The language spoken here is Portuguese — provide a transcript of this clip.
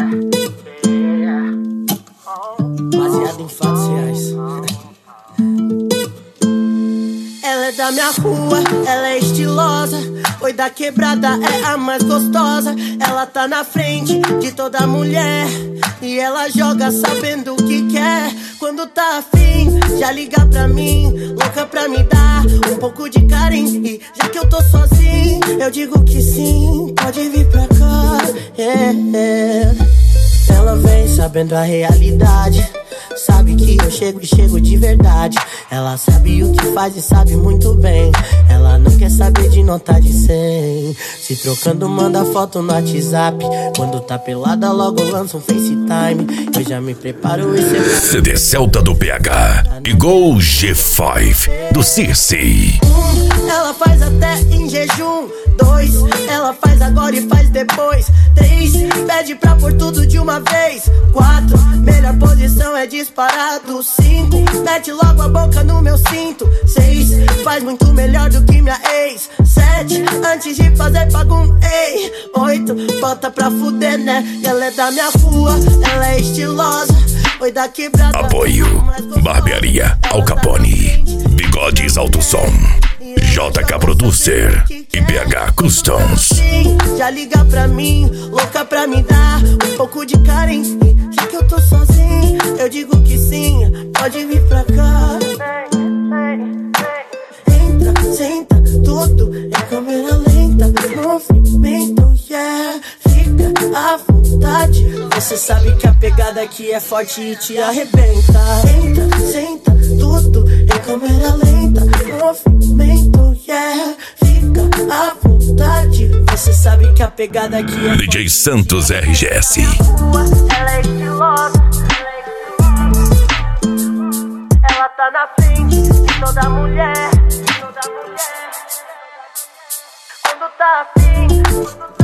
Baseado em fatos reais. Ela é da minha rua, ela é estilosa. Oi da quebrada, é a mais gostosa. Ela tá na frente de toda mulher e ela joga sabendo o que quer. Quando tá afim, já liga pra mim, louca pra me dar um pouco de carinho. E já que eu tô sozinho, eu digo que sim, pode vir pra cá. Ela vem sabendo a realidade, sabe que eu chego e chego de verdade. Ela sabe o que faz e sabe muito bem. Ela não quer saber de nota de 100. Se trocando manda foto no WhatsApp. Quando tá pelada logo lança um FaceTime. Eu já me preparo e cê... CD Celta do PH e Gol G5 do Circe. Ela faz até em jejum. 2, ela faz agora e faz depois. 3, pede pra pôr tudo de uma vez. 4, melhor posição é disparado. 5, mete logo a boca no meu cinto. 6, faz muito melhor do que minha ex. 7, antes de fazer pagunei. 8, bota pra fuder, né? Ela é da minha rua, ela é estilosa. Oi da quebrada. Apoio Barbearia Al Capone, Bigodes Alto Som, JK Producer e PH Customs. Já liga pra mim, louca pra me dar um pouco de carinho. Já que eu tô sozinho, eu digo que sim, pode vir pra cá. Entra, senta, tudo em câmera lenta, movimento, yeah. Fica à vontade, você sabe que a pegada aqui é forte e te arrebenta. Entra, senta, tudo em câmera lenta, movimento, yeah. Fica à vontade, você sabe que a pegada aqui é DJ Santos RGS. Ela é estilosa, ela tá na frente de toda mulher. Quando tá afim,